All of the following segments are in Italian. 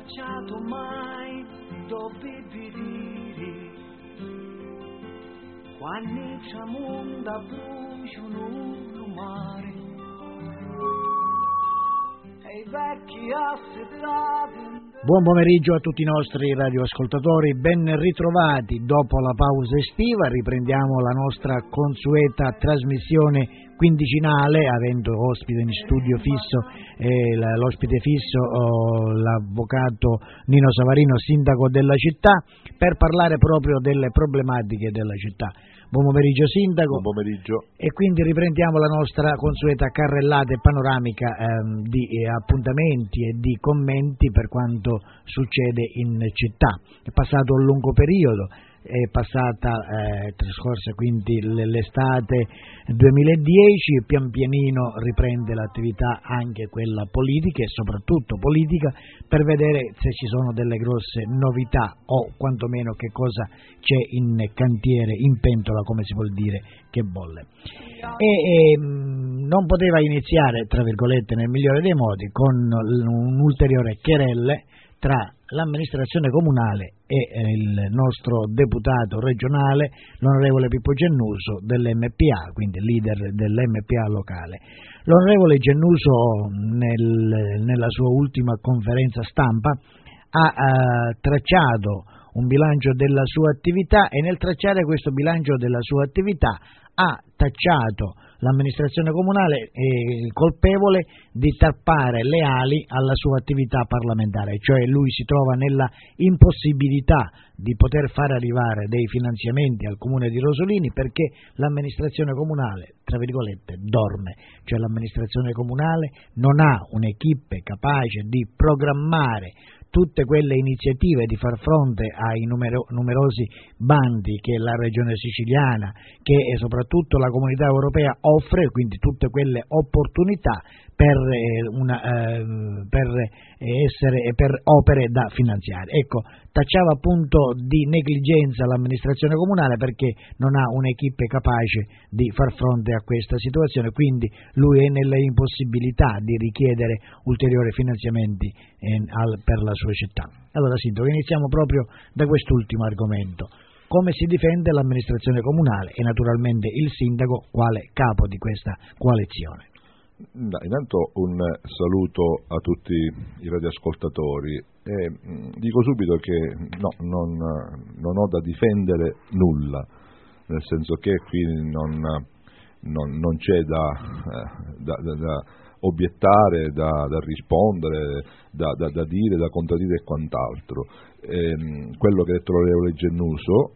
tracciato mai dove vivere, quando c'amunda bruciano il mare, e i vecchi assetati. Buon pomeriggio a tutti i nostri radioascoltatori, ben ritrovati dopo la pausa estiva. Riprendiamo la nostra consueta trasmissione quindicinale, avendo ospite in studio fisso l'ospite fisso l'avvocato Nino Savarino, sindaco della città, per parlare proprio delle problematiche della città. Buon pomeriggio sindaco. Buon pomeriggio. E quindi riprendiamo la nostra consueta carrellata e panoramica di appuntamenti e di commenti per quanto succede in città. È passato un lungo periodo, è trascorsa quindi l'estate 2010, pian pianino riprende l'attività anche quella politica e soprattutto politica, per vedere se ci sono delle grosse novità o quantomeno che cosa c'è in cantiere, in pentola, come si vuol dire, che bolle. E non poteva iniziare, tra virgolette, nel migliore dei modi, con un ulteriore querelle tra l'amministrazione comunale e il nostro deputato regionale, l'onorevole Pippo Gennuso dell'MPA, quindi leader dell'MPA locale. L'onorevole Gennuso nella sua ultima conferenza stampa ha tracciato un bilancio della sua attività e nel tracciare questo bilancio della sua attività ha tacciato l'amministrazione comunale colpevole di tappare le ali alla sua attività parlamentare, cioè lui si trova nella impossibilità di poter far arrivare dei finanziamenti al comune di Rosolini perché l'amministrazione comunale, tra virgolette, dorme, cioè l'amministrazione comunale non ha un'equipe capace di programmare tutte quelle iniziative, di far fronte ai numerosi bandi che la regione siciliana, che soprattutto la comunità europea offre, quindi tutte quelle opportunità per opere da finanziare. Ecco, tacciava appunto di negligenza l'amministrazione comunale perché non ha un'equipe capace di far fronte a questa situazione, quindi lui è nelle impossibilità di richiedere ulteriori finanziamenti per la sua città. Allora sindaco, iniziamo proprio da quest'ultimo argomento. Come si difende l'amministrazione comunale e naturalmente il sindaco quale capo di questa coalizione? Intanto un saluto a tutti i radioascoltatori e dico subito che non ho da difendere nulla, nel senso che qui non c'è da obiettare, da rispondere, da dire, da contraddire e quant'altro. Quello che ha detto l'onorevole Gennuso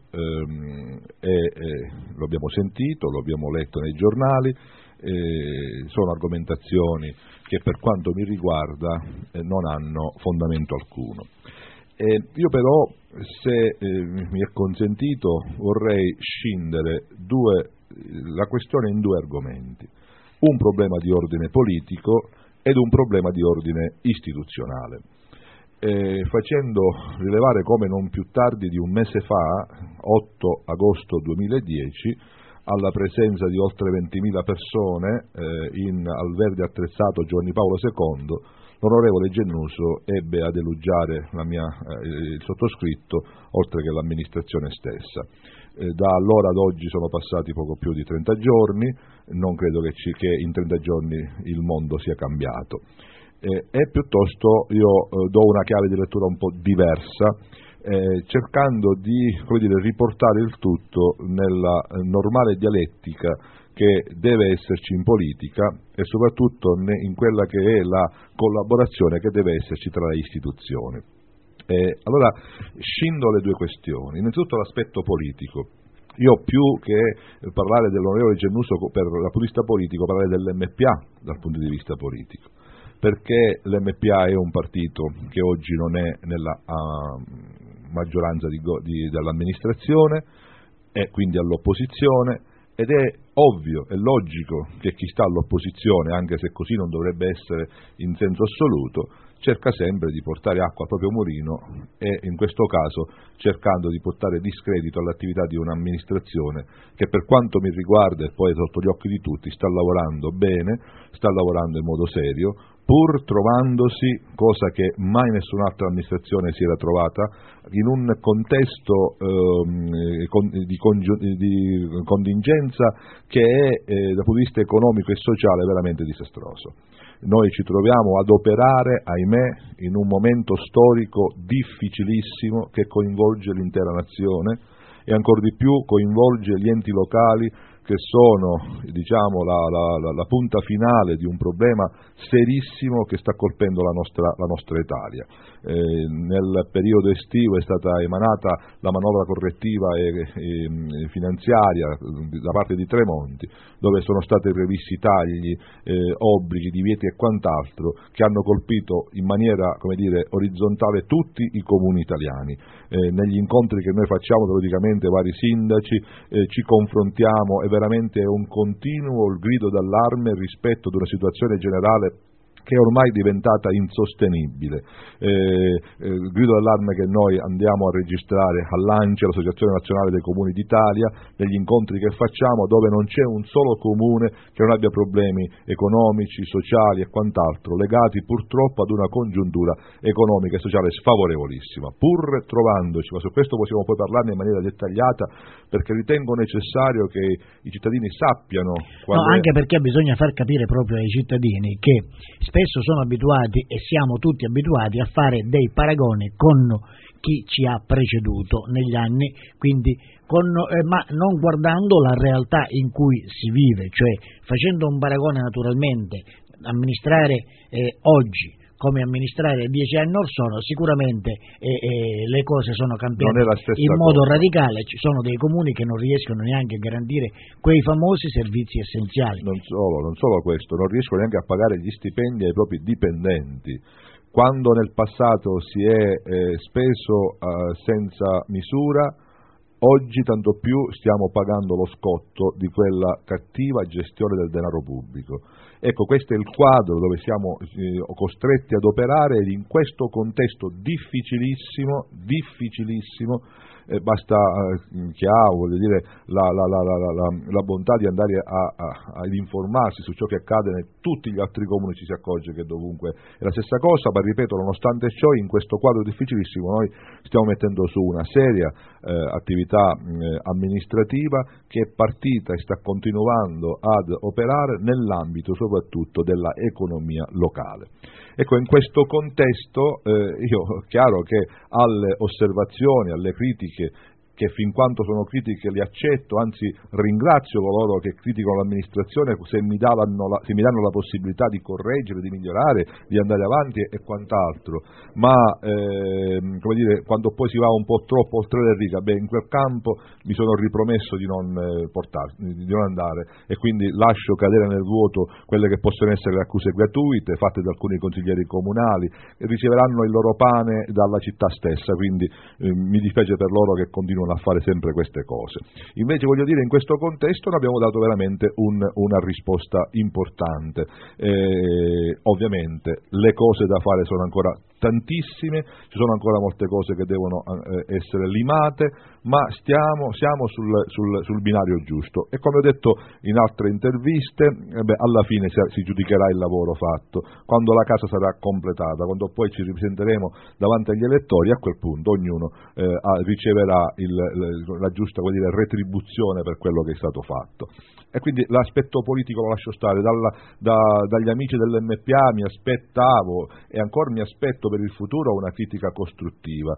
lo abbiamo sentito, lo abbiamo letto nei giornali. Sono argomentazioni che per quanto mi riguarda non hanno fondamento alcuno. Io però, se mi è consentito, vorrei scindere la questione in due argomenti: un problema di ordine politico ed un problema di ordine istituzionale, facendo rilevare come non più tardi di un mese fa, 8 agosto 2010, alla presenza di oltre 20.000 persone al Verde Attrezzato Giovanni Paolo II, l'onorevole Gennuso ebbe ad elogiare il sottoscritto, oltre che l'amministrazione stessa. Da allora ad oggi sono passati poco più di 30 giorni, non credo che in 30 giorni il mondo sia cambiato. E piuttosto io do una chiave di lettura un po' diversa, cercando di riportare il tutto nella normale dialettica che deve esserci in politica e soprattutto in quella che è la collaborazione che deve esserci tra le istituzioni. Allora scindo le due questioni. Innanzitutto l'aspetto politico. Io più che parlare dell'onorevole Gennuso per dal punto di vista politico, parlare dell'MPA dal punto di vista politico, perché l'MPA è un partito che oggi non è nella maggioranza dell'amministrazione, è quindi all'opposizione, ed è ovvio e logico che chi sta all'opposizione, anche se così non dovrebbe essere in senso assoluto, cerca sempre di portare acqua al proprio mulino e in questo caso cercando di portare discredito all'attività di un'amministrazione che, per quanto mi riguarda e poi sotto gli occhi di tutti, sta lavorando bene, sta lavorando in modo serio, pur trovandosi, cosa che mai nessun'altra amministrazione si era trovata, in un contesto di contingenza che è dal punto di vista economico e sociale veramente disastroso. Noi ci troviamo ad operare, ahimè, in un momento storico difficilissimo che coinvolge l'intera nazione e ancor di più coinvolge gli enti locali, che sono, diciamo, la punta finale di un problema serissimo che sta colpendo la nostra Italia. Nel periodo estivo è stata emanata la manovra correttiva e finanziaria da parte di Tremonti, dove sono stati previsti tagli, obblighi, divieti e quant'altro che hanno colpito in maniera, come dire, orizzontale tutti i comuni italiani. Negli incontri che noi facciamo periodicamente vari sindaci ci confrontiamo e veramente è un continuo grido d'allarme rispetto ad una situazione generale che è ormai diventata insostenibile. Il grido d'allarme che noi andiamo a registrare all'ANCI, l'Associazione Nazionale dei Comuni d'Italia, negli incontri che facciamo, dove non c'è un solo comune che non abbia problemi economici, sociali e quant'altro, legati purtroppo ad una congiuntura economica e sociale sfavorevolissima. Pur trovandoci, ma su questo possiamo poi parlarne in maniera dettagliata, perché ritengo necessario che i cittadini sappiano anche perché bisogna far capire proprio ai cittadini che spesso sono abituati, e siamo tutti abituati, a fare dei paragoni con chi ci ha preceduto negli anni, quindi ma non guardando la realtà in cui si vive, cioè facendo un paragone naturalmente, amministrare oggi come amministrare 10 anni or sono, sicuramente le cose sono cambiate in modo radicale. Ci sono dei comuni che non riescono neanche a garantire quei famosi servizi essenziali. Non solo questo, non riescono neanche a pagare gli stipendi ai propri dipendenti. Quando nel passato si è speso senza misura, oggi tanto più stiamo pagando lo scotto di quella cattiva gestione del denaro pubblico. Ecco, questo è il quadro dove siamo costretti ad operare, ed in questo contesto difficilissimo, basta chi ha, voglio dire, la bontà di andare ad informarsi su ciò che accade in tutti gli altri comuni, ci si accorge che dovunque è la stessa cosa, ma ripeto, nonostante ciò, in questo quadro difficilissimo noi stiamo mettendo su una seria attività amministrativa che è partita e sta continuando ad operare nell'ambito soprattutto della economia locale. Ecco, in questo contesto io, chiaro che alle osservazioni, alle critiche, che fin quanto sono critiche le accetto, anzi ringrazio coloro che criticano l'amministrazione se mi danno la possibilità di correggere, di migliorare, di andare avanti e quant'altro, ma come dire, quando poi si va un po' troppo oltre le righe, in quel campo mi sono ripromesso di non andare, e quindi lascio cadere nel vuoto quelle che possono essere le accuse gratuite fatte da alcuni consiglieri comunali, che riceveranno il loro pane dalla città stessa, quindi mi dispiace per loro che continuano a fare sempre queste cose. Invece voglio dire, in questo contesto noi abbiamo dato veramente una risposta importante. Ovviamente le cose da fare sono ancora tantissime, ci sono ancora molte cose che devono essere limate, ma siamo sul binario giusto, e come ho detto in altre interviste, alla fine si giudicherà il lavoro fatto, quando la casa sarà completata, quando poi ci ripresenteremo davanti agli elettori, a quel punto ognuno riceverà la giusta, vuol dire, retribuzione per quello che è stato fatto. E quindi l'aspetto politico lo lascio stare. Dagli amici dell'MPA mi aspettavo e ancora mi aspetto per il futuro una critica costruttiva,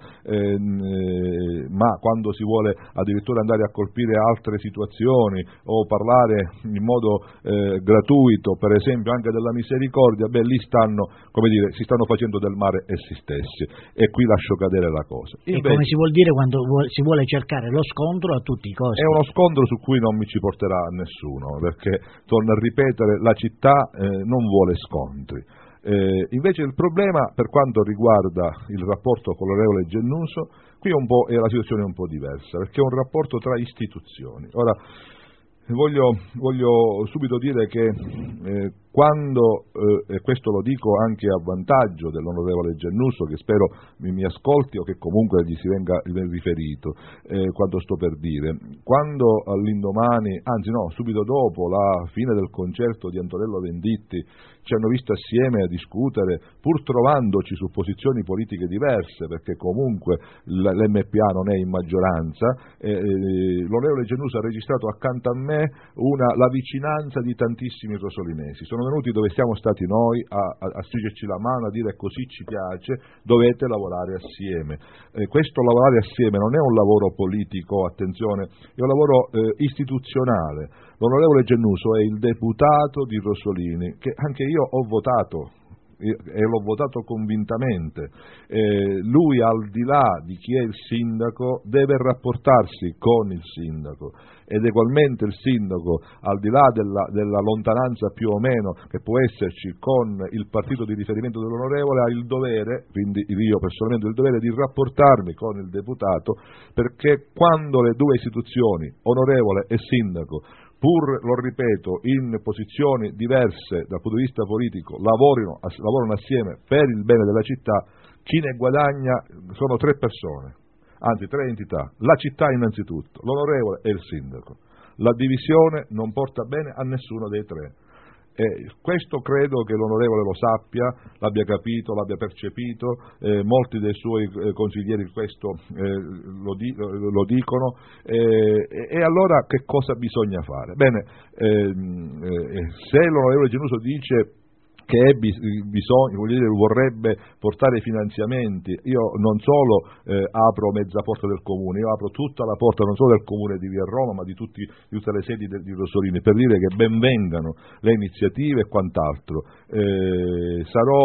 ma quando si vuole addirittura andare a colpire altre situazioni o parlare in modo gratuito, per esempio anche della misericordia, lì si stanno facendo del male essi stessi, e qui lascio cadere la cosa. Invece, come si vuol dire quando si vuole cercare lo scontro a tutti i costi? È uno scontro su cui non mi ci porterà nessuno, perché, torno a ripetere, la città non vuole scontri. Invece il problema, per quanto riguarda il rapporto con l'onorevole Gennuso, qui è la situazione un po' diversa, perché è un rapporto tra istituzioni. Ora, voglio subito dire che quando, e questo lo dico anche a vantaggio dell'onorevole Giannuso, che spero mi ascolti o che comunque gli si venga riferito, quanto sto per dire, quando all'indomani, anzi no, subito dopo la fine del concerto di Antonello Venditti ci hanno visto assieme a discutere, pur trovandoci su posizioni politiche diverse, perché comunque l'MPA non è in maggioranza, l'onorevole Giannuso ha registrato accanto a me la vicinanza di tantissimi rosolinesi. Sono venuti dove siamo stati noi a stringerci la mano, a dire così ci piace, dovete lavorare assieme. Questo lavorare assieme non è un lavoro politico, attenzione, è un lavoro istituzionale. L'onorevole Giannuso è il deputato di Rosolini, che anche io ho votato e l'ho votato convintamente. Lui, al di là di chi è il sindaco, deve rapportarsi con il sindaco, ed egualmente il sindaco, al di là della lontananza più o meno che può esserci con il partito di riferimento dell'onorevole, ha il dovere, quindi io personalmente ho il dovere di rapportarmi con il deputato, perché quando le due istituzioni, onorevole e sindaco, pur, lo ripeto, in posizioni diverse dal punto di vista politico, lavorano assieme per il bene della città, chi ne guadagna sono tre persone, anzi tre entità: la città innanzitutto, l'onorevole e il sindaco. La divisione non porta bene a nessuno dei tre. Questo credo che l'onorevole lo sappia, l'abbia capito, l'abbia percepito, molti dei suoi consiglieri questo lo dicono, e allora che cosa bisogna fare? Bene, se l'onorevole Giannuso dice che vorrebbe portare i finanziamenti, io non solo apro mezza porta del comune, io apro tutta la porta non solo del comune di Via Roma, ma di tutte le sedi di Rosolini, per dire che benvengano le iniziative e quant'altro. Sarò,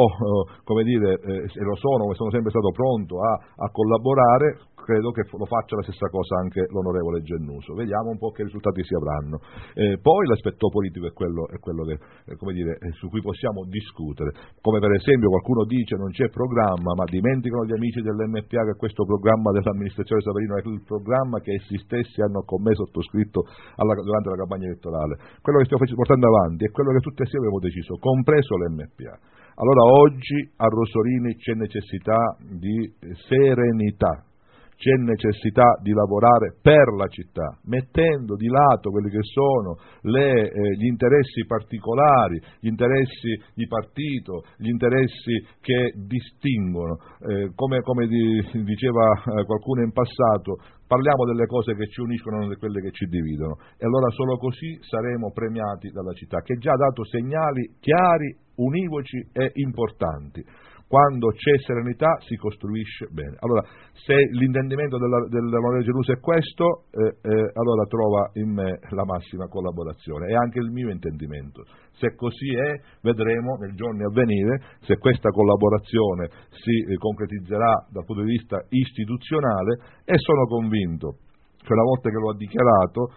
e lo sono, come sono sempre stato pronto a collaborare. Credo che lo faccia la stessa cosa anche l'onorevole Giannuso. Vediamo un po' che risultati si avranno. Poi l'aspetto politico è quello che, su cui possiamo discutere. Come per esempio qualcuno dice non c'è programma, ma dimenticano gli amici dell'MPA che questo programma dell'amministrazione Savarino è il programma che essi stessi hanno con me sottoscritto durante la campagna elettorale. Quello che stiamo portando avanti è quello che tutti assieme abbiamo deciso, compreso l'MPA. Allora oggi a Rosolini c'è necessità di serenità. C'è necessità di lavorare per la città, mettendo di lato quelli che sono gli interessi particolari, gli interessi di partito, gli interessi che distinguono. Come diceva qualcuno in passato, parliamo delle cose che ci uniscono, non di quelle che ci dividono, e allora solo così saremo premiati dalla città, che già ha dato segnali chiari, univoci e importanti. Quando c'è serenità si costruisce bene. Allora, se l'intendimento dell'onorevole Giannuso è questo, allora trova in me la massima collaborazione, e anche il mio intendimento. Se così è, vedremo nei giorni a venire se questa collaborazione si concretizzerà dal punto di vista istituzionale, e sono convinto che una volta che lo ha dichiarato,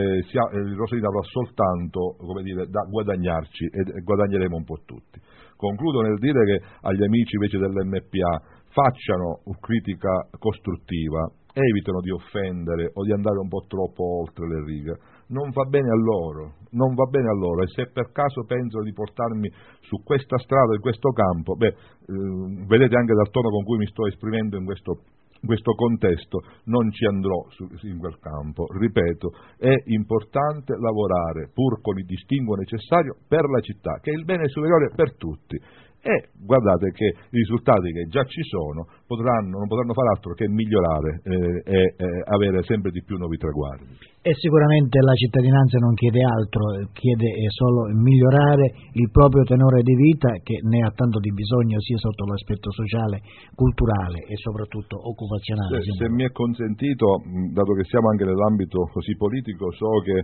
il Rosolini avrà soltanto da guadagnarci, e guadagneremo un po' tutti. Concludo nel dire che agli amici invece dell'MPA facciano critica costruttiva, evitano di offendere o di andare un po' troppo oltre le righe. Non va bene a loro, e se per caso pensano di portarmi su questa strada, in questo campo, vedete anche dal tono con cui mi sto esprimendo in questo contesto, non ci andrò in quel campo. Ripeto, è importante lavorare pur con il distinguo necessario per la città, che è il bene superiore per tutti, e guardate che i risultati che già ci sono non potranno far altro che migliorare e avere sempre di più nuovi traguardi. E sicuramente la cittadinanza non chiede altro, chiede solo migliorare il proprio tenore di vita, che ne ha tanto di bisogno sia sotto l'aspetto sociale, culturale e soprattutto occupazionale. Se mi è consentito, dato che siamo anche nell'ambito così politico, so che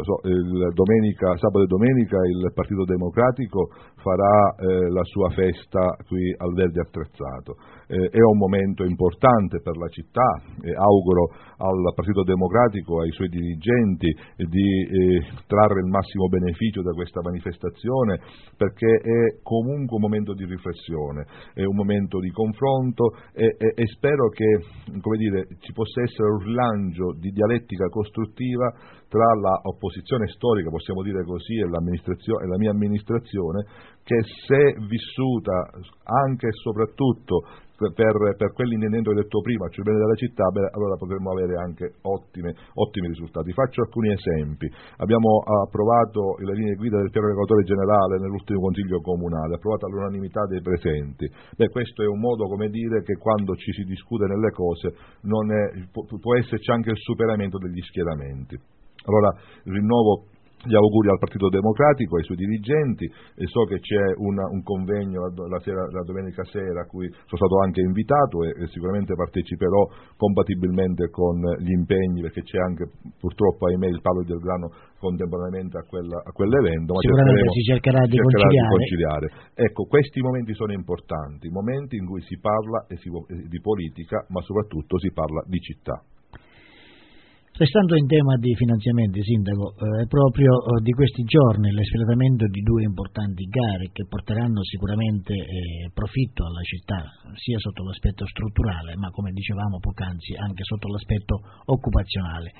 sabato e domenica il Partito Democratico farà la sua festa qui al Verdi Attrezzato, e ho un momento importante per la città e auguro al Partito Democratico e ai suoi dirigenti di trarre il massimo beneficio da questa manifestazione, perché è comunque un momento di riflessione, è un momento di confronto e spero che, come dire, ci possa essere un rilancio di dialettica costruttiva tra la opposizione storica, possiamo dire così, e la mia amministrazione, che se vissuta anche e soprattutto per quell'intendimento che ho detto prima, cioè il bene della città, allora potremmo avere anche ottimi risultati. Faccio alcuni esempi. Abbiamo approvato le linee guida del piano regolatore generale nell'ultimo Consiglio Comunale, approvato all'unanimità dei presenti. Questo è un modo, come dire, che quando ci si discute nelle cose può esserci anche il superamento degli schieramenti. Allora rinnovo gli auguri al Partito Democratico, ai suoi dirigenti, e so che c'è un convegno la domenica sera a cui sono stato anche invitato e sicuramente parteciperò compatibilmente con gli impegni, perché c'è anche purtroppo, ahimè, il Palo del Grano contemporaneamente a quell'evento, ma sicuramente si cercherà di conciliare. Ecco, questi momenti sono importanti, momenti in cui si parla di politica, ma soprattutto si parla di città. Restando in tema di finanziamenti, Sindaco, è proprio di questi giorni l'espletamento di due importanti gare che porteranno sicuramente profitto alla città, sia sotto l'aspetto strutturale, ma come dicevamo poc'anzi anche sotto l'aspetto occupazionale.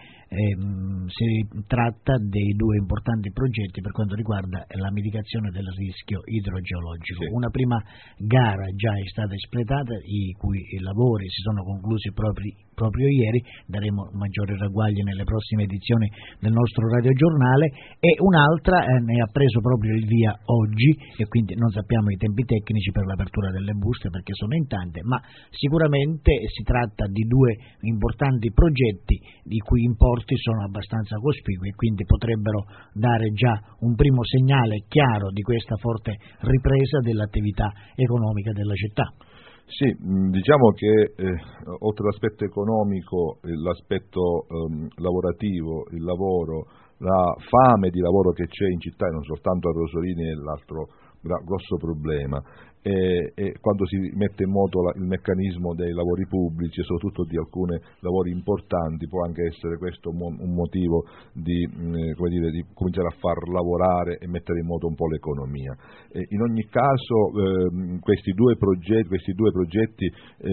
Si tratta dei due importanti progetti per quanto riguarda la mitigazione del rischio idrogeologico. Sì. Una prima gara già è stata espletata, i cui lavori si sono conclusi proprio ieri, daremo maggiori ragguagli nelle prossime edizioni del nostro radiogiornale, e un'altra ne ha preso proprio il via oggi, e quindi non sappiamo i tempi tecnici per l'apertura delle buste perché sono in tante, ma sicuramente si tratta di due importanti progetti i cui importi sono abbastanza cospicui e quindi potrebbero dare già un primo segnale chiaro di questa forte ripresa dell'attività economica della città. Sì, diciamo che oltre all'aspetto economico, l'aspetto lavorativo, il lavoro, la fame di lavoro che c'è in città, e non soltanto a Rosolini, è l'altro grosso problema. E quando si mette in moto il meccanismo dei lavori pubblici e soprattutto di alcuni lavori importanti, può anche essere questo un motivo di cominciare a far lavorare e mettere in moto un po' l'economia. In ogni caso questi due progetti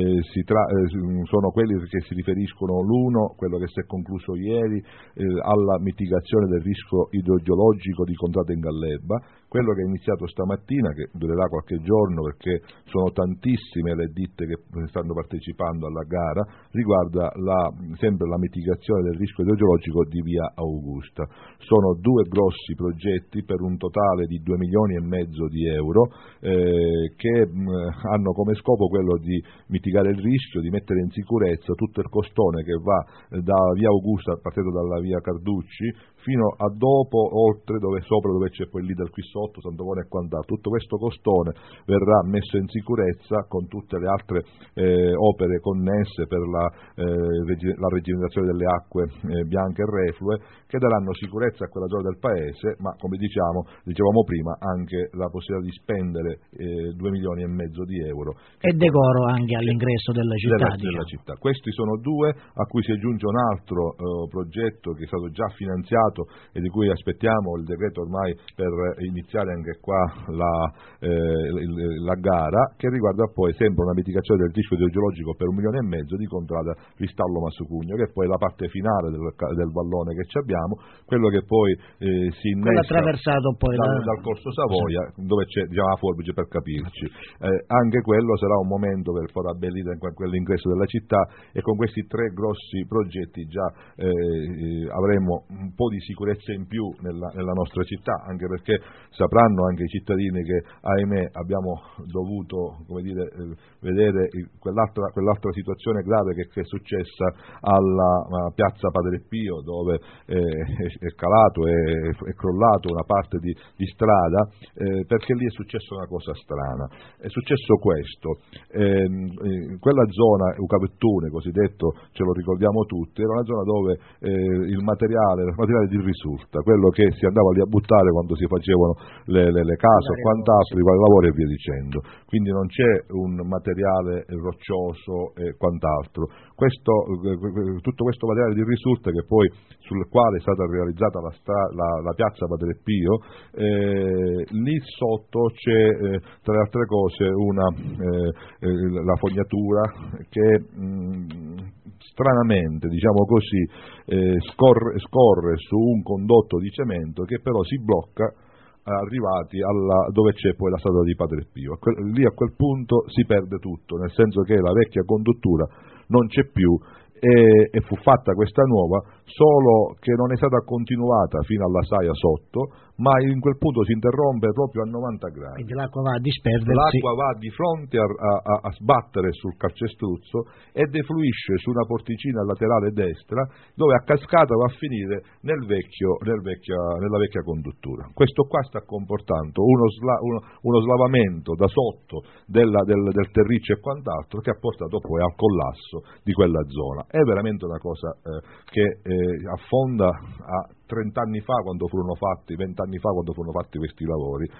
sono quelli che si riferiscono, l'uno, quello che si è concluso ieri, alla mitigazione del rischio idrogeologico di Contrada in Gallerba, quello che è iniziato stamattina, che durerà qualche giorno perché sono tantissime le ditte che stanno partecipando alla gara, riguarda sempre la mitigazione del rischio idrogeologico di via Augusta. Sono due grossi progetti per un totale di 2,5 milioni di euro che hanno come scopo quello di mitigare il rischio, di mettere in sicurezza tutto il costone che va da via Augusta, partendo dalla via Carducci, fino a dopo, oltre, dove c'è poi lì qui sotto, Santovone e quant'altro. Tutto questo costone verrà messo in sicurezza con tutte le altre opere connesse per la rigenerazione delle acque bianche e reflue, che daranno sicurezza a quella zona del paese, ma come dicevamo prima, anche la possibilità di spendere 2,5 milioni di euro. E decoro anche all'ingresso della città. Questi sono due, a cui si aggiunge un altro progetto che è stato già finanziato e di cui aspettiamo il decreto ormai per iniziare anche qua la gara, che riguarda poi sempre una mitigazione del rischio idrogeologico per 1,5 milioni di Contrada Ristallo Massocugno, che è poi la parte finale del vallone che abbiamo, quello che poi si innesta attraversato poi dal Corso Savoia, dove c'è la forbice, per capirci. Anche quello sarà un momento per far abbellire quell'ingresso della città, e con questi tre grossi progetti già avremo un po' di sicurezza in più nella nostra città, anche perché sapranno anche i cittadini che, ahimè, abbiamo dovuto vedere quell'altra situazione grave che è successa alla piazza Padre Pio, dove è calato e è crollato una parte di strada, perché lì è successa una cosa strana. È successo questo: quella zona Eucavettune, cosiddetto, ce lo ricordiamo tutti, era una zona dove il materiale di risulta, quello che si andava lì a buttare quando si facevano le case o quant'altro, i vari lavori e via dicendo. facendo, quindi non c'è un materiale roccioso e quant'altro. Tutto questo materiale di risulta, che poi sul quale è stata realizzata la piazza Padre Pio, lì sotto c'è tra le altre cose la fognatura che stranamente, diciamo così, scorre su un condotto di cemento che però si blocca arrivati dove c'è poi la statua di Padre Pio. Lì a quel punto si perde tutto, nel senso che la vecchia conduttura non c'è più e fu fatta questa nuova, solo che non è stata continuata fino alla saia sotto, ma in quel punto si interrompe proprio a 90 gradi. Quindi l'acqua va a disperdersi. L'acqua va di fronte a sbattere sul calcestruzzo e defluisce su una porticina laterale destra, dove a cascata va a finire nella vecchia conduttura. Questo qua sta comportando uno slavamento da sotto del terriccio e quant'altro, che ha portato poi al collasso di quella zona. È veramente una cosa che affonda a 30 anni fa, quando furono fatti, 20 anni fa quando furono fatti questi lavori.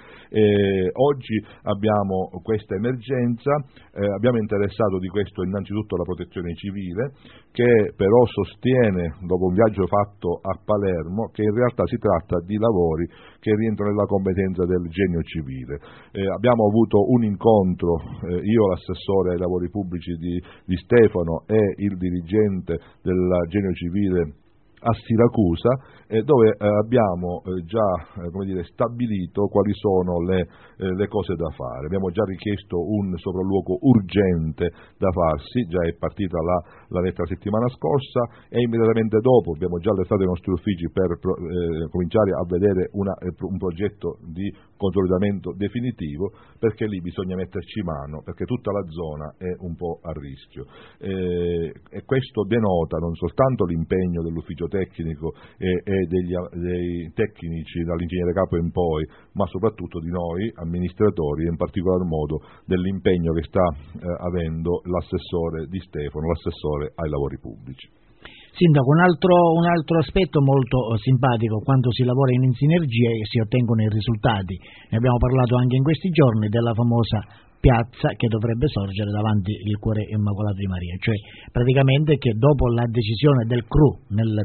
Oggi abbiamo questa emergenza, abbiamo interessato di questo innanzitutto la Protezione Civile, che però sostiene, dopo un viaggio fatto a Palermo, che in realtà si tratta di lavori che rientrano nella competenza del Genio Civile. Abbiamo avuto un incontro, io l'assessore ai lavori pubblici di Stefano e il dirigente del Genio Civile a Siracusa, dove abbiamo già stabilito quali sono le cose da fare. Abbiamo già richiesto un sopralluogo urgente da farsi, già è partita la lettera settimana scorsa, e immediatamente dopo abbiamo già allertato i nostri uffici per cominciare a vedere un progetto di consolidamento definitivo, perché lì bisogna metterci mano, perché tutta la zona è un po' a rischio, e questo denota non soltanto l'impegno dell'ufficio tecnico e dei tecnici dall'ingegnere capo in poi, ma soprattutto di noi amministratori, e in particolar modo dell'impegno che sta avendo l'assessore di Stefano, l'assessore ai lavori pubblici. Sindaco, un altro aspetto molto simpatico: quando si lavora in sinergia e si ottengono i risultati. Ne abbiamo parlato anche in questi giorni della famosa piazza che dovrebbe sorgere davanti il Cuore Immacolato di Maria, cioè praticamente che dopo la decisione del CRU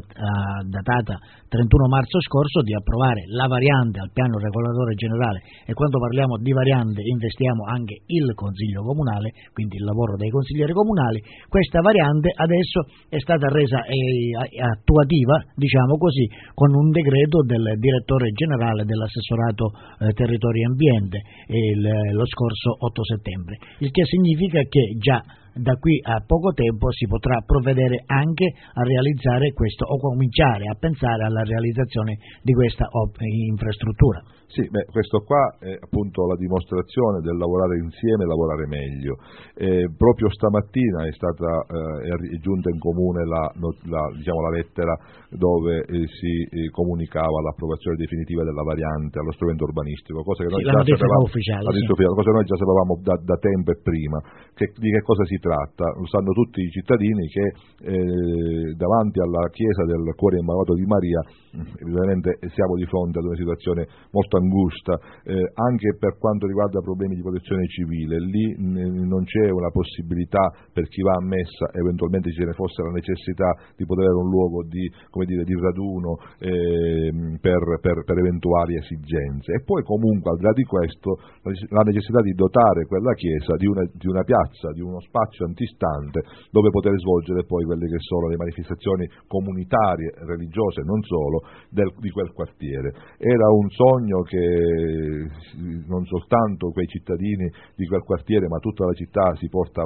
datata 31 marzo scorso di approvare la variante al piano regolatore generale, e quando parliamo di variante investiamo anche il Consiglio Comunale, quindi il lavoro dei consiglieri comunali, questa variante adesso è stata resa attuativa, diciamo così, con un decreto del direttore generale dell'assessorato territorio e ambiente lo scorso 8 settembre, il che significa che già da qui a poco tempo si potrà provvedere anche a realizzare questo, o cominciare a pensare alla realizzazione di questa infrastruttura. Sì, questo qua è appunto la dimostrazione del lavorare insieme e lavorare meglio. Proprio stamattina è giunta in comune la lettera dove si comunicava l'approvazione definitiva della variante allo strumento urbanistico, cosa che noi già sapevamo, cosa noi già sapevamo da tempo e prima. Di che cosa si tratta? Lo sanno tutti i cittadini che davanti alla chiesa del Cuore Immacolato di Maria evidentemente siamo di fronte ad una situazione molto angusta, anche per quanto riguarda problemi di protezione civile. Lì non c'è una possibilità, per chi va a messa, eventualmente ce ne fosse la necessità, di poter avere un luogo di raduno per eventuali esigenze. E poi comunque, al di là di questo, la necessità di dotare quella chiesa di una piazza, di uno spazio antistante dove poter svolgere poi quelle che sono le manifestazioni comunitarie, religiose e non solo, di quel quartiere. Era un sogno che non soltanto quei cittadini di quel quartiere, ma tutta la città si porta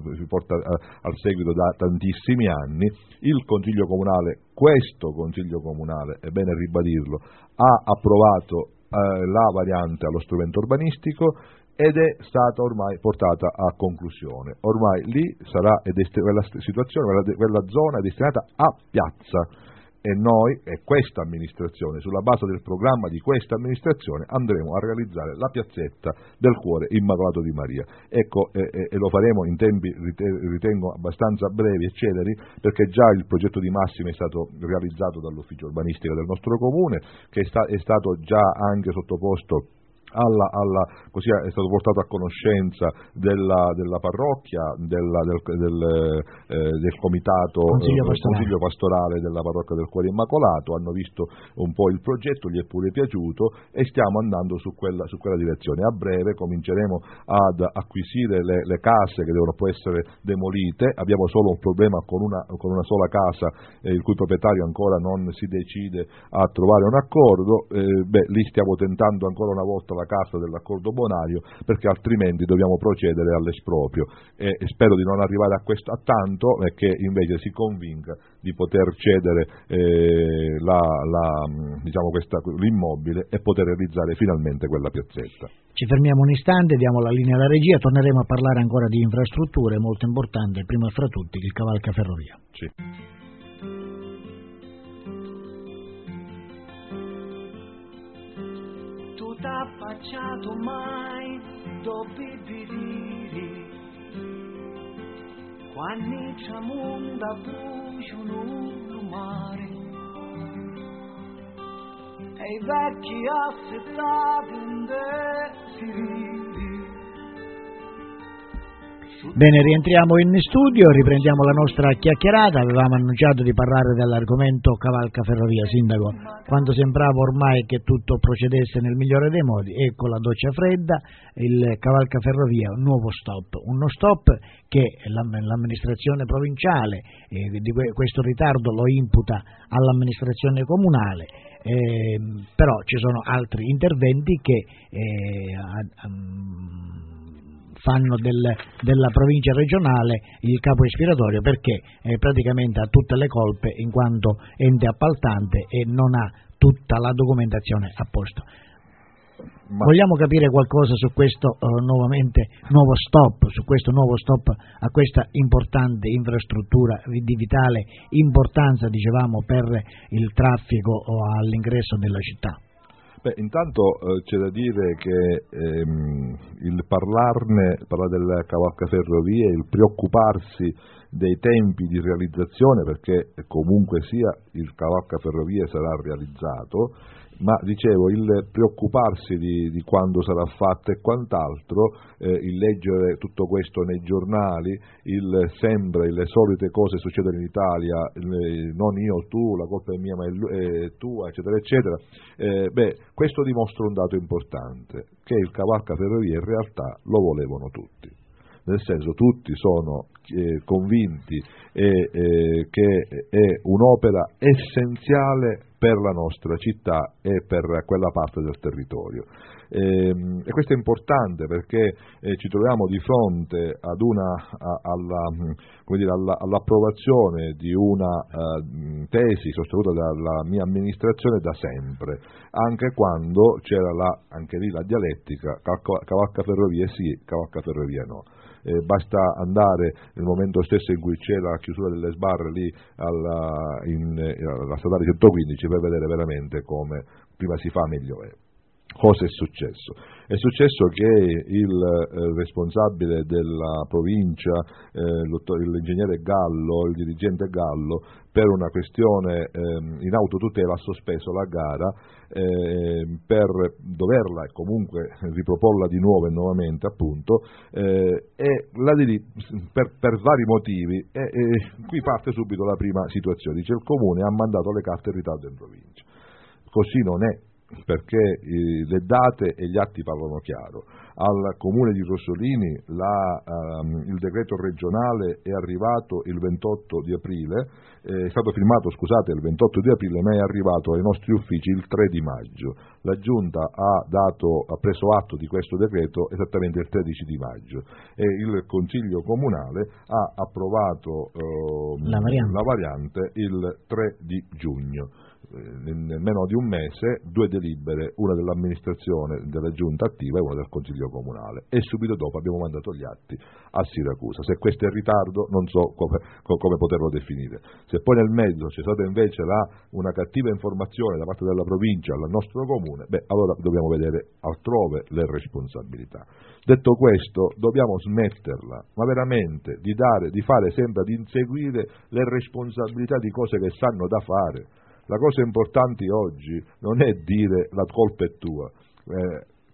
al seguito da tantissimi anni. Il Consiglio Comunale, questo Consiglio Comunale, è bene ribadirlo, ha approvato la variante allo strumento urbanistico ed è stata ormai portata a conclusione. Ormai lì sarà, quella situazione, quella zona è destinata a piazza, e noi e questa amministrazione, sulla base del programma di questa amministrazione, andremo a realizzare la piazzetta del Cuore Immacolato di Maria. Ecco, e lo faremo in tempi, ritengo, abbastanza brevi e celeri, perché già il progetto di massima è stato realizzato dall'ufficio urbanistica del nostro comune, che è stato già anche sottoposto così è stato portato a conoscenza della parrocchia, del comitato consiglio pastorale della parrocchia del Cuore Immacolato, hanno visto un po' il progetto, gli è pure piaciuto e stiamo andando su quella direzione. A breve cominceremo ad acquisire le case che devono poi essere demolite. Abbiamo solo un problema con una sola casa, il cui proprietario ancora non si decide a trovare un accordo. Lì stiamo tentando ancora una volta la carta dell'accordo bonario, perché altrimenti dobbiamo procedere all'esproprio, e spero di non arrivare a tanto, e che invece si convinca di poter cedere l'immobile e poter realizzare finalmente quella piazzetta. Ci fermiamo un istante, diamo la linea alla regia, torneremo a parlare ancora di infrastrutture molto importanti, prima fra tutti il cavalcaferrovia. Sì. T'ha affacciato mai dopo i bidiri quando c'è mondo bruciano il mare e i vecchi assettati in desideri. Bene, rientriamo in studio, riprendiamo la nostra chiacchierata. Avevamo annunciato di parlare dell'argomento cavalcaferrovia. Sindaco, quando sembrava ormai che tutto procedesse nel migliore dei modi, ecco la doccia fredda, il cavalcaferrovia, un nuovo stop, uno stop che l'amministrazione provinciale di questo ritardo lo imputa all'amministrazione comunale. Però ci sono altri interventi che fanno della provincia regionale il capo espiatorio, perché praticamente ha tutte le colpe in quanto ente appaltante e non ha tutta la documentazione a posto. Vogliamo capire qualcosa su questo nuovo stop a questa importante infrastruttura di vitale importanza, dicevamo, per il traffico all'ingresso della città? Intanto c'è da dire che il parlare del cavalcaferrovie, il preoccuparsi dei tempi di realizzazione, perché comunque sia il cavalcaferrovie sarà realizzato, ma dicevo, il preoccuparsi di quando sarà fatto e quant'altro, il leggere tutto questo nei giornali, sempre le solite cose succedono in Italia, non io, tu, la colpa è mia ma è tua, eccetera, eccetera, questo dimostra un dato importante, che il cavalcaferrovie in realtà lo volevano tutti. Nel senso, tutti sono convinti che è un'opera essenziale per la nostra città e per quella parte del territorio. E questo è importante perché ci troviamo di fronte ad all'approvazione di una tesi sostenuta dalla mia amministrazione da sempre, anche quando c'era anche lì la dialettica, cavalcaferrovie sì, cavalcaferrovie no. Basta andare nel momento stesso in cui c'è la chiusura delle sbarre lì alla statale 115 per vedere veramente come prima si fa meglio è. Cosa è successo? È successo che il responsabile della provincia, l'ingegnere Gallo, il dirigente Gallo, per una questione in autotutela ha sospeso la gara per doverla e comunque riproporla di nuovo e nuovamente, appunto, e la di lì per vari motivi. Qui parte subito la prima situazione. Dice: il comune ha mandato le carte in ritardo in provincia. Così non è, perché le date e gli atti parlano chiaro. Al comune di Rossolini il decreto regionale è arrivato il 28 di aprile, è stato firmato, il 28 di aprile, ma è arrivato ai nostri uffici il 3 di maggio. La Giunta ha preso atto di questo decreto esattamente il 13 di maggio e il Consiglio Comunale ha approvato la variante il 3 di giugno. Nel meno di un mese, 2 delibere, una dell'amministrazione della giunta attiva e una del Consiglio Comunale, e subito dopo abbiamo mandato gli atti a Siracusa. Se questo è ritardo non so come poterlo definire. Se poi nel mezzo c'è stata invece una cattiva informazione da parte della provincia al nostro comune, allora dobbiamo vedere altrove le responsabilità. Detto questo, dobbiamo smetterla, ma veramente di fare sempre, di inseguire le responsabilità di cose che sanno da fare. La cosa importante oggi non è dire la colpa è tua,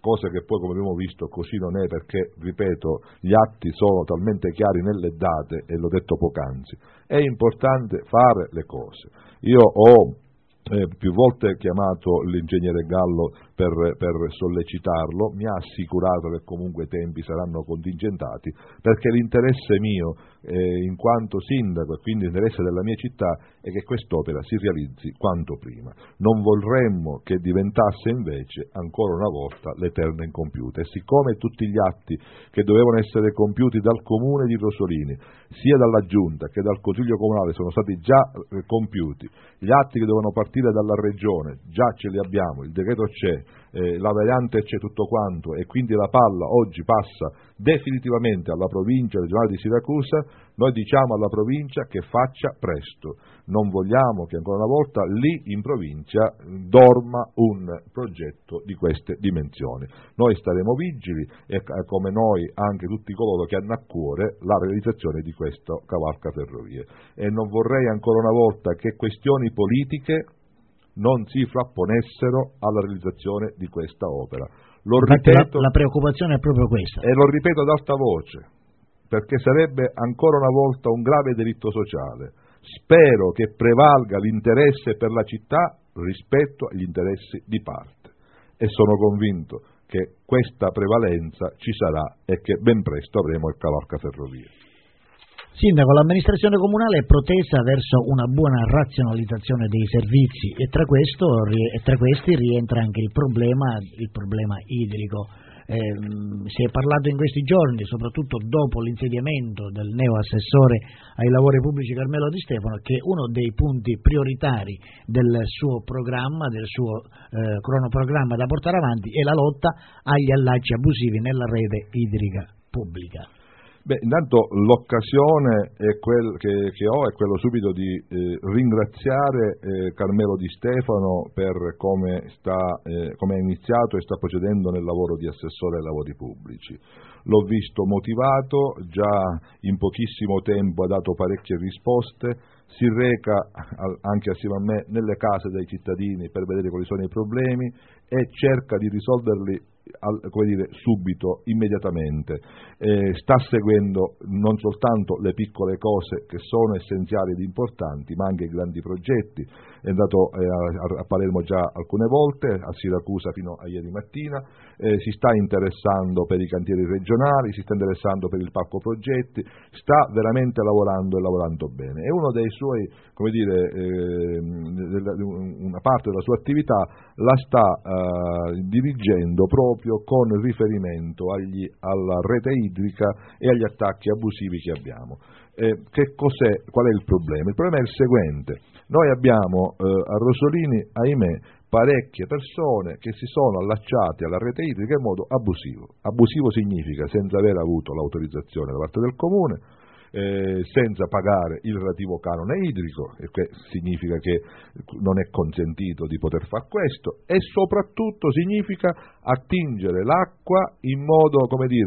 cosa che poi, come abbiamo visto, così non è, perché, ripeto, gli atti sono talmente chiari nelle date, e l'ho detto poc'anzi. È importante fare le cose. Io ho più volte chiamato l'ingegnere Gallo per sollecitarlo, mi ha assicurato che comunque i tempi saranno contingentati, perché l'interesse mio in quanto sindaco, e quindi l'interesse della mia città, è che quest'opera si realizzi quanto prima. Non vorremmo che diventasse invece ancora una volta l'eterna incompiuta, e siccome tutti gli atti che dovevano essere compiuti dal Comune di Rosolini, sia dalla Giunta che dal Consiglio Comunale, sono stati già compiuti, gli atti che dovevano partire dalla Regione già ce li abbiamo, il decreto c'è, la variante c'è, tutto quanto, e quindi la palla oggi passa definitivamente alla provincia regionale di Siracusa, noi diciamo alla provincia che faccia presto. Non vogliamo che ancora una volta lì in provincia dorma un progetto di queste dimensioni. Noi staremo vigili, e come noi anche tutti coloro che hanno a cuore la realizzazione di questo cavalcaferrovie, e non vorrei ancora una volta che questioni politiche non si frapponessero alla realizzazione di questa opera. Lo ripeto, la preoccupazione è proprio questa. E lo ripeto ad alta voce, perché sarebbe ancora una volta un grave delitto sociale. Spero che prevalga l'interesse per la città rispetto agli interessi di parte, e sono convinto che questa prevalenza ci sarà e che ben presto avremo il cavalcaferrovie. Sindaco, l'amministrazione comunale è protesa verso una buona razionalizzazione dei servizi, e tra questi rientra anche il problema idrico. Si è parlato in questi giorni, soprattutto dopo l'insediamento del neo assessore ai lavori pubblici Carmelo Di Stefano, che uno dei punti prioritari del suo programma, del suo cronoprogramma da portare avanti, è la lotta agli allacci abusivi nella rete idrica pubblica. Beh, intanto l'occasione è che ho è quello subito di ringraziare Carmelo Di Stefano per come ha iniziato e sta procedendo nel lavoro di assessore ai lavori pubblici. L'ho visto motivato, già in pochissimo tempo ha dato parecchie risposte, si reca anche assieme a me nelle case dei cittadini per vedere quali sono i problemi e cerca di risolverli subito, immediatamente. Sta seguendo non soltanto le piccole cose che sono essenziali ed importanti, ma anche i grandi progetti. È andato a Palermo già alcune volte, a Siracusa fino a ieri mattina, si sta interessando per i cantieri regionali, si sta interessando per il parco progetti, sta veramente lavorando e lavorando bene. E uno dei suoi, una parte della sua attività la sta dirigendo proprio con riferimento alla rete idrica e agli attacchi abusivi che abbiamo. Qual è il problema? Il problema è il seguente: noi abbiamo a Rosolini, ahimè, parecchie persone che si sono allacciate alla rete idrica in modo abusivo. Abusivo significa senza aver avuto l'autorizzazione da parte del comune, senza pagare il relativo canone idrico, e che significa che non è consentito di poter far questo, e soprattutto significa attingere l'acqua in modo,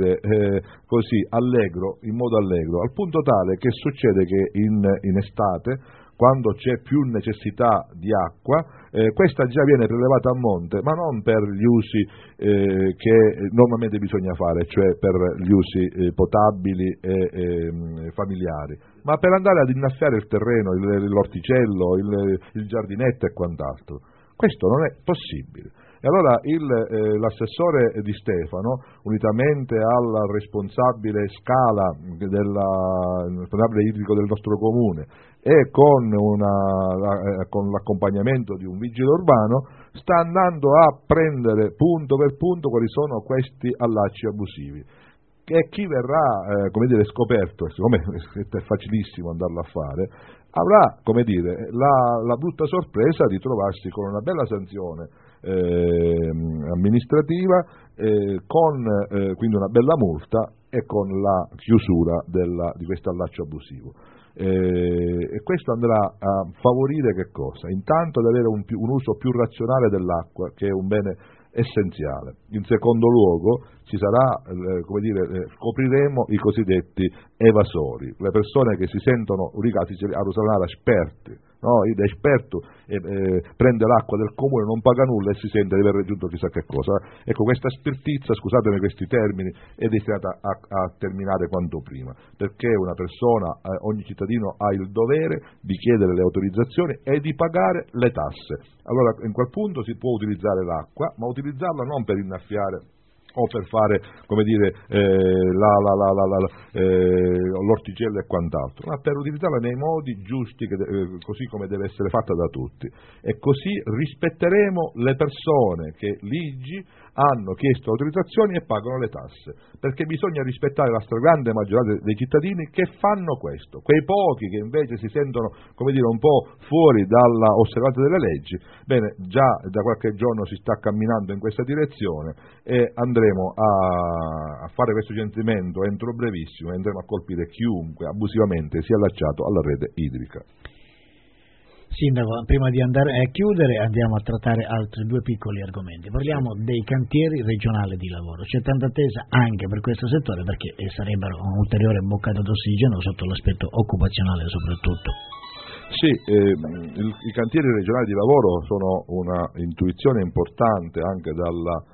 allegro, al punto tale che succede che in estate, quando c'è più necessità di acqua, questa già viene prelevata a monte, ma non per gli usi che normalmente bisogna fare, cioè per gli usi potabili e familiari, ma per andare ad innaffiare il terreno, l'orticello, il giardinetto e quant'altro. Questo non è possibile. E allora l'assessore Di Stefano, unitamente al responsabile Scala del responsabile idrico del nostro comune e con l'accompagnamento di un vigile urbano, sta andando a prendere punto per punto quali sono questi allacci abusivi. E chi verrà scoperto, siccome è facilissimo andarlo a fare, avrà la brutta sorpresa di trovarsi con una bella sanzione amministrativa, quindi una bella multa e con la chiusura di questo allaccio abusivo. E questo andrà a favorire che cosa? Intanto ad avere un uso più razionale dell'acqua, che è un bene essenziale. In secondo luogo ci sarà, scopriremo i cosiddetti evasori, le persone che si sentono, a Rosanara, esperti no? Da esperto prende l'acqua del comune, non paga nulla e si sente di aver raggiunto chissà che cosa. Ecco, questa spirtizza, scusatemi questi termini, è destinata a terminare quanto prima, perché una persona, ogni cittadino ha il dovere di chiedere le autorizzazioni e di pagare le tasse. Allora, in quel punto si può utilizzare l'acqua, ma utilizzarla non per innaffiare o per fare, come dire, l'orticello e quant'altro, ma per utilizzarla nei modi giusti, così come deve essere fatta da tutti. E così rispetteremo le persone che l'IGI hanno chiesto autorizzazioni e pagano le tasse, perché bisogna rispettare la stragrande maggioranza dei cittadini che fanno questo. Quei pochi che invece si sentono, come dire, un po' fuori dalla osservanza delle leggi, bene, già da qualche giorno si sta camminando in questa direzione e andremo a fare questo censimento entro brevissimo e andremo a colpire chiunque abusivamente si è allacciato alla rete idrica. Sindaco, prima di andare a chiudere andiamo a trattare altri due piccoli argomenti. Parliamo dei cantieri regionali di lavoro. C'è tanta attesa anche per questo settore perché sarebbero un'ulteriore boccata d'ossigeno sotto l'aspetto occupazionale soprattutto. Sì, i cantieri regionali di lavoro sono una intuizione importante anche dalla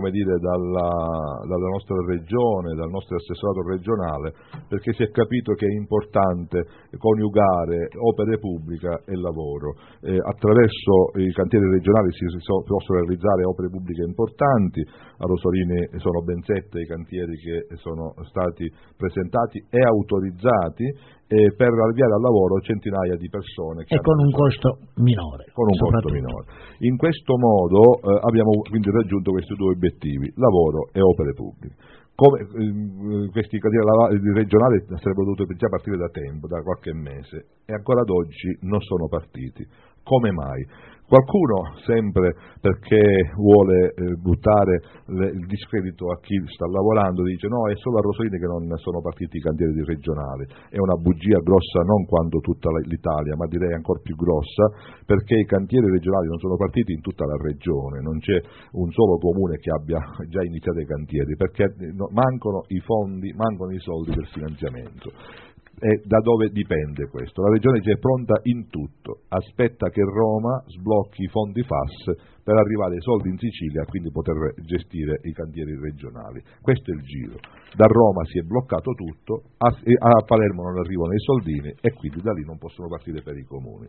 nostra regione, dal nostro assessorato regionale, perché si è capito che è importante coniugare opere pubbliche e lavoro. Attraverso i cantieri regionali si possono realizzare opere pubbliche importanti. A Rosolini sono ben 7 i cantieri che sono stati presentati e autorizzati per avviare al lavoro centinaia di persone. E con un costo minore. In questo modo abbiamo quindi raggiunto questi due obiettivi, lavoro e opere pubbliche. Questi cantieri regionali sarebbero dovuti già partire da tempo, da qualche mese, e ancora ad oggi non sono partiti. Come mai? Qualcuno, sempre perché vuole buttare il discredito a chi sta lavorando, dice no, è solo a Rosolini che non sono partiti i cantieri regionali. È una bugia grossa non quanto tutta l'Italia, ma direi ancora più grossa, perché i cantieri regionali non sono partiti in tutta la regione, non c'è un solo comune che abbia già iniziato i cantieri, perché mancano i fondi, mancano i soldi del finanziamento. E da dove dipende questo? La Regione già è pronta in tutto, aspetta che Roma sblocchi i fondi FAS per arrivare ai soldi in Sicilia, quindi poter gestire i cantieri regionali. Questo è il giro. Da Roma si è bloccato tutto, a Palermo non arrivano i soldini e quindi da lì non possono partire per i comuni.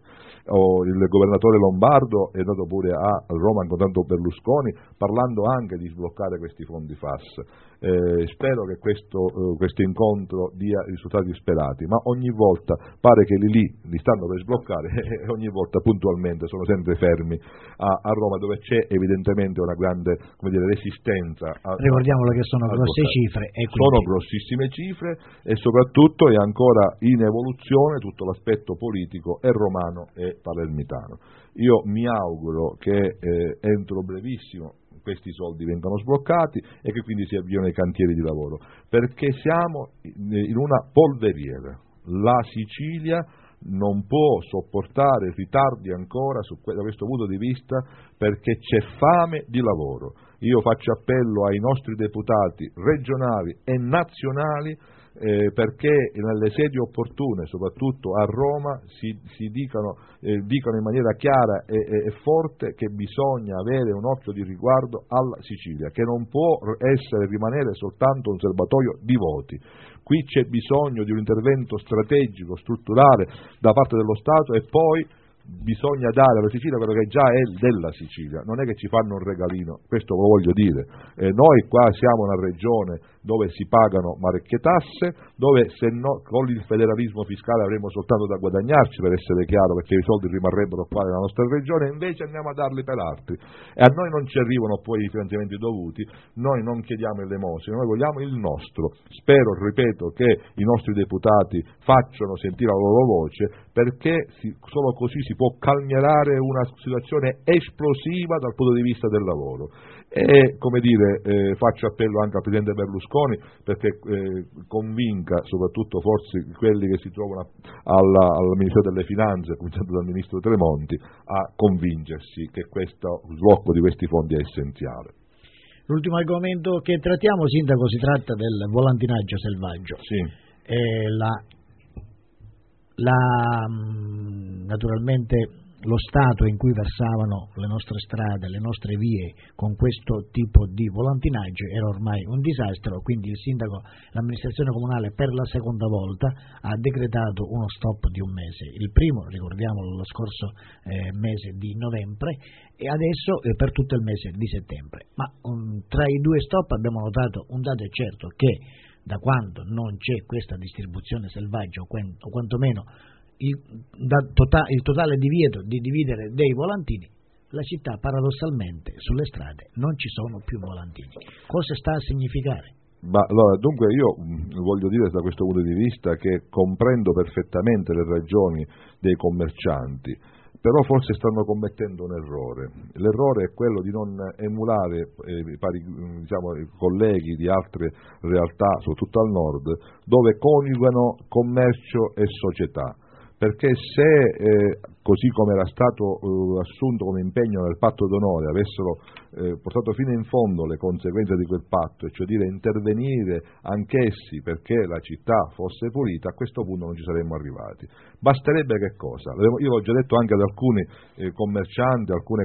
Il governatore Lombardo è andato pure a Roma incontrando Berlusconi, parlando anche di sbloccare questi fondi FAS. Spero che questo incontro dia i risultati sperati, ma ogni volta pare che li stanno per sbloccare e ogni volta puntualmente sono sempre fermi a Roma, dove c'è evidentemente una grande, come dire, resistenza. Ricordiamolo che sono grosse cifre. Sono grossissime cifre e soprattutto è ancora in evoluzione tutto l'aspetto politico e romano e palermitano. Io mi auguro che entro brevissimo questi soldi vengano sbloccati e che quindi si avviino i cantieri di lavoro, perché siamo in una polveriera. La Sicilia non può sopportare ritardi ancora da questo punto di vista, perché c'è fame di lavoro. Io faccio appello ai nostri deputati regionali e nazionali perché nelle sedi opportune, soprattutto a Roma, si dicano in maniera chiara e forte che bisogna avere un occhio di riguardo alla Sicilia, che non può rimanere soltanto un serbatoio di voti. Qui c'è bisogno di un intervento strategico, strutturale da parte dello Stato, e poi bisogna dare alla Sicilia quello che già è della Sicilia, non è che ci fanno un regalino, questo lo voglio dire. Noi qua siamo una regione dove si pagano parecchie tasse, dove se no, con il federalismo fiscale avremmo soltanto da guadagnarci, per essere chiaro, perché i soldi rimarrebbero qua nella nostra regione, e invece andiamo a darli per altri e a noi non ci arrivano poi i finanziamenti dovuti. Noi non chiediamo elemosine, noi vogliamo il nostro. Spero, ripeto, che i nostri deputati facciano sentire la loro voce, perché solo così si può calmierare una situazione esplosiva dal punto di vista del lavoro. E, come dire, faccio appello anche al Presidente Berlusconi perché convinca soprattutto forse quelli che si trovano al Ministero delle Finanze, cominciando dal Ministro Tremonti, a convincersi che questo sblocco di questi fondi è essenziale. L'ultimo argomento che trattiamo, Sindaco, si tratta del volantinaggio selvaggio. Sì. naturalmente lo stato in cui versavano le nostre strade, le nostre vie con questo tipo di volantinaggio era ormai un disastro, quindi il sindaco, l'amministrazione comunale per la seconda volta ha decretato uno stop di un mese, il primo, ricordiamolo, lo scorso mese di novembre e adesso per tutto il mese di settembre, ma tra i due stop abbiamo notato un dato certo, che da quando non c'è questa distribuzione selvaggia o quantomeno il totale divieto di dividere dei volantini, la città paradossalmente sulle strade non ci sono più volantini. Cosa sta a significare? Ma allora, dunque io voglio dire da questo punto di vista che comprendo perfettamente le ragioni dei commercianti, però forse stanno commettendo un errore. L'errore è quello di non emulare i colleghi di altre realtà, soprattutto al nord, dove coniugano commercio e società. Perché se, così come era stato assunto come impegno nel patto d'onore, avessero portato fino in fondo le conseguenze di quel patto, e cioè dire intervenire anch'essi perché la città fosse pulita, a questo punto non ci saremmo arrivati. Basterebbe che cosa? Io ho già detto anche ad alcuni commercianti, alcuni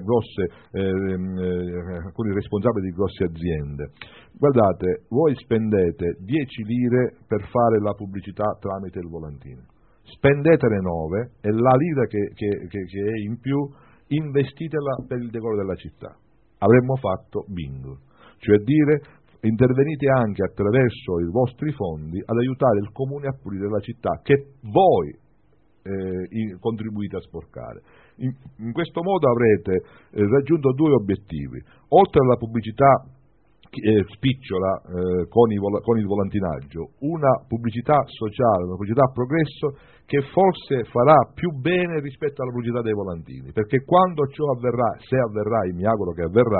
responsabili di grosse aziende: guardate, voi spendete 10 lire per fare la pubblicità tramite il volantino. Spendetene 9 e la lira che è in più investitela per il decoro della città. Avremmo fatto bingo. Cioè dire, intervenite anche attraverso i vostri fondi ad aiutare il comune a pulire la città che voi contribuite a sporcare. In questo modo avrete raggiunto due obiettivi: oltre alla pubblicità spicciola con il volantinaggio, una pubblicità sociale, una pubblicità a progresso che forse farà più bene rispetto alla pubblicità dei volantini, perché quando ciò avverrà, se avverrà, e mi auguro che avverrà,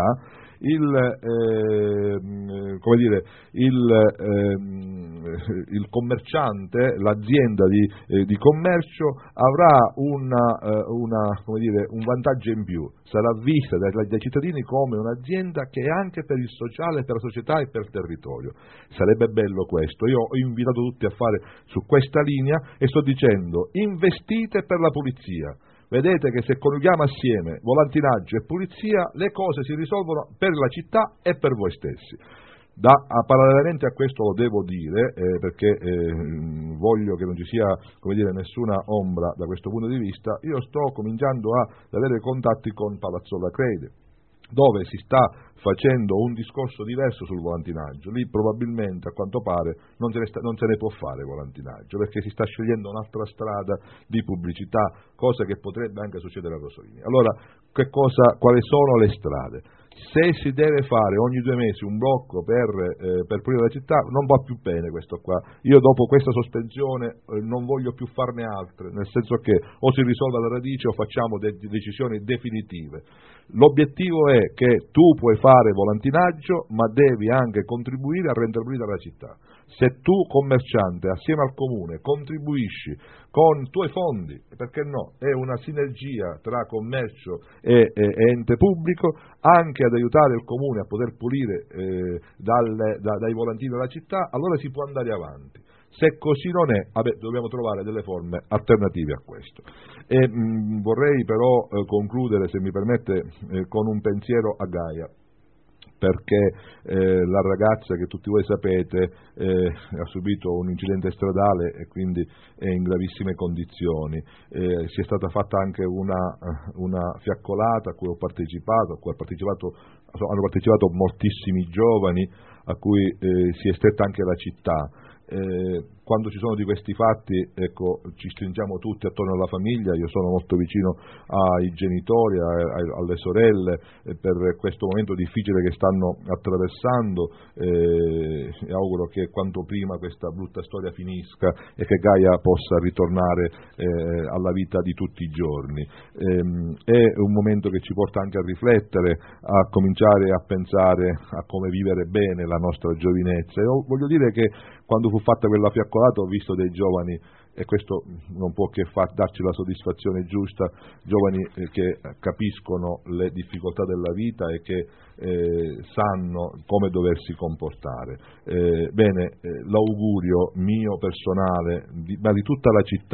il commerciante, l'azienda di commercio avrà un vantaggio in più, sarà vista dai cittadini come un'azienda che è anche per il sociale, per la società e per il territorio. Sarebbe bello questo. Io ho invitato tutti a fare su questa linea e sto dicendo: investite per la pulizia. Vedete che se coniughiamo assieme volantinaggio e pulizia, le cose si risolvono per la città e per voi stessi. Parallelamente a questo lo devo dire, perché voglio che non ci sia, nessuna ombra da questo punto di vista. Io sto cominciando ad avere contatti con Palazzola Crede, dove si sta facendo un discorso diverso sul volantinaggio. Lì probabilmente, a quanto pare, non se ne può fare volantinaggio, perché si sta scegliendo un'altra strada di pubblicità, cosa che potrebbe anche succedere a Rosolini. Allora, quali sono le strade? Se si deve fare ogni 2 mesi un blocco per pulire la città, non va più bene questo qua. Io dopo questa sospensione non voglio più farne altre, nel senso che o si risolve alla radice o facciamo decisioni definitive. L'obiettivo è che tu puoi fare volantinaggio, ma devi anche contribuire a rendere pulita la città. Se tu, commerciante, assieme al comune contribuisci con i tuoi fondi, perché no, è una sinergia tra commercio e ente pubblico, anche ad aiutare il comune a poter pulire dai volantini della città, allora si può andare avanti. Se così non è, dobbiamo trovare delle forme alternative a questo. Vorrei però concludere, se mi permette, con un pensiero a Gaia, perché la ragazza, che tutti voi sapete, ha subito un incidente stradale e quindi è in gravissime condizioni. Si è stata fatta anche una fiaccolata a cui hanno partecipato moltissimi giovani, a cui si è stretta anche la città. Quando ci sono di questi fatti, ci stringiamo tutti attorno alla famiglia. Io sono molto vicino ai genitori, alle sorelle, per questo momento difficile che stanno attraversando, e auguro che quanto prima questa brutta storia finisca e che Gaia possa ritornare alla vita di tutti i giorni. È un momento che ci porta anche a riflettere, a cominciare a pensare a come vivere bene la nostra giovinezza. E voglio dire che quando fu fatta quella fiaccolata ho visto dei giovani, e questo non può che darci la soddisfazione giusta, giovani che capiscono le difficoltà della vita e che sanno come doversi comportare. L'augurio mio personale, ma di tutta la città,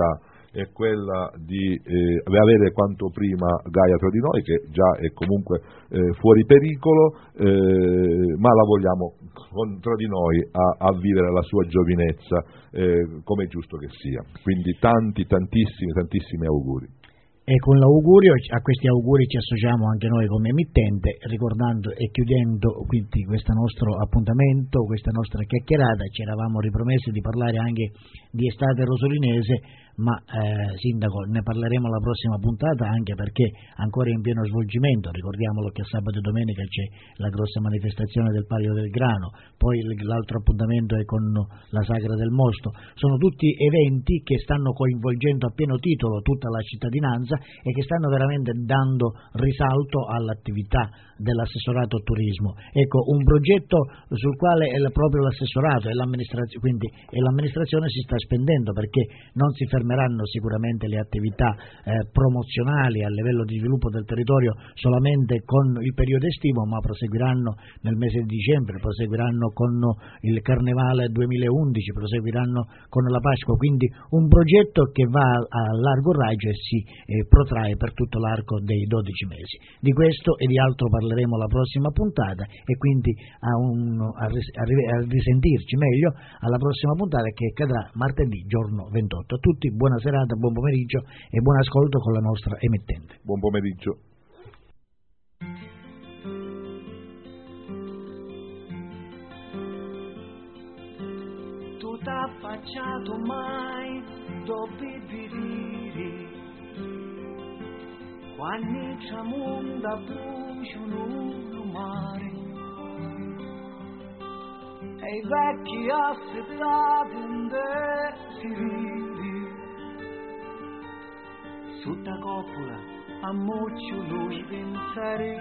è quella di avere quanto prima Gaia tra di noi, che già è comunque fuori pericolo, ma la vogliamo tra di noi a vivere la sua giovinezza come è giusto che sia. Quindi tantissimi auguri. E con l'augurio, a questi auguri ci associamo anche noi come emittente, ricordando e chiudendo quindi questo nostro appuntamento, questa nostra chiacchierata. Ci eravamo ripromessi di parlare anche di estate rosolinese, ma Sindaco, ne parleremo alla prossima puntata, anche perché ancora in pieno svolgimento. Ricordiamolo che sabato e domenica c'è la grossa manifestazione del Palio del Grano, poi l'altro appuntamento è con la Sagra del Mosto. Sono tutti eventi che stanno coinvolgendo a pieno titolo tutta la cittadinanza e che stanno veramente dando risalto all'attività dell'assessorato turismo. Ecco, un progetto sul quale proprio l'assessorato e l'amministrazione si sta spendendo, perché non si fermeranno sicuramente le attività promozionali a livello di sviluppo del territorio solamente con il periodo estivo, ma proseguiranno nel mese di dicembre, proseguiranno con il Carnevale 2011, proseguiranno con la Pasqua, quindi un progetto che va a largo raggio e si protrae per tutto l'arco dei 12 mesi. Di questo e di altro parleremo alla prossima puntata, e quindi a risentirci meglio alla prossima puntata, che cadrà martedì giorno 28. A tutti buona serata, buon pomeriggio e buon ascolto con la nostra emittente. Buon pomeriggio. Tu t'ha affacciato mai doppi biriri, quando tramonda bruciano il mare, e i vecchi assettati in desideri, sotto la coppola ammucciano i pensieri,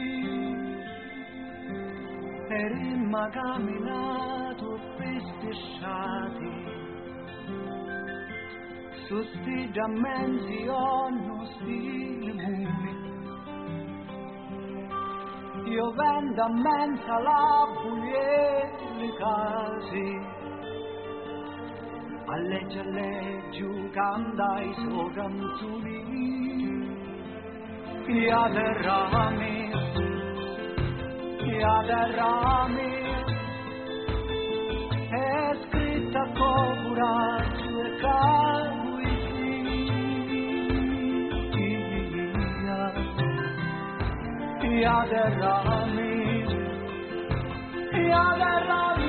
erimma camminato per strisciati, su sti diamanti hanno sti limoni, io vendo a mensa la buie le case, a legge cantai so canzoni, a derrami, è scritta con coraggio e poesia, a derrami,